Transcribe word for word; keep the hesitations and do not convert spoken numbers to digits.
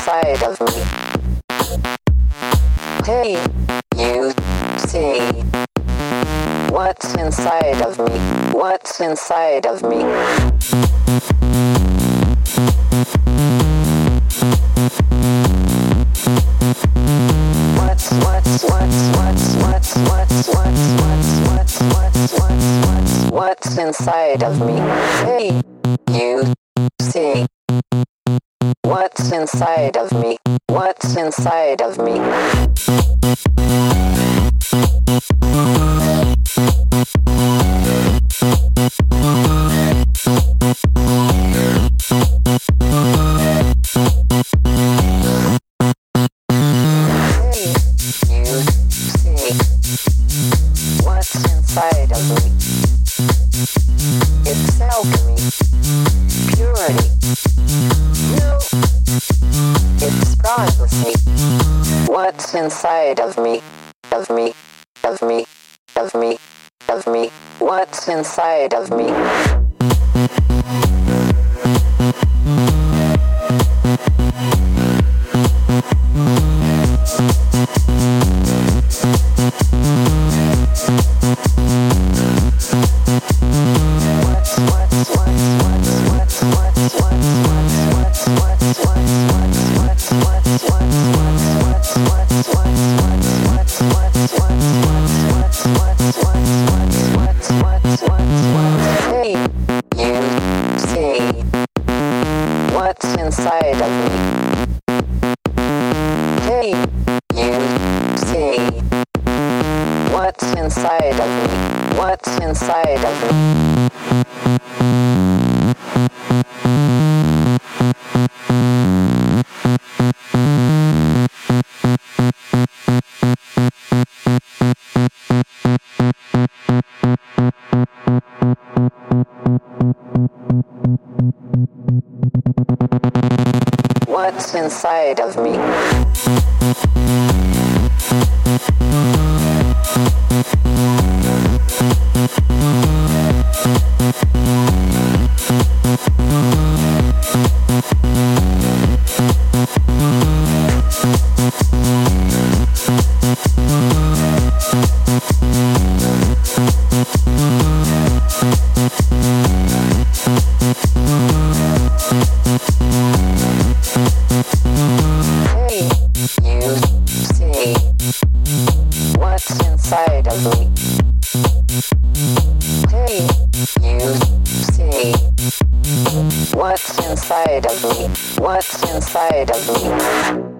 inside of me? Hey, you see what's inside of me? What's inside of me? What's what's what's what's what's what's what's what's what's what's what's what's what's inside of me? Hey, you see what's inside of me? What's inside of me? Inside of me, it's alchemy, purity. No, it's privacy. What's inside of me, of me, of me, of me, of me? What's inside of me? Hey, you see what's inside of me? Hey, you see what's inside of me? What's inside of me? What's inside of me? Hey, you see what's inside of me? Hey, you see what's inside of me? What's inside of me?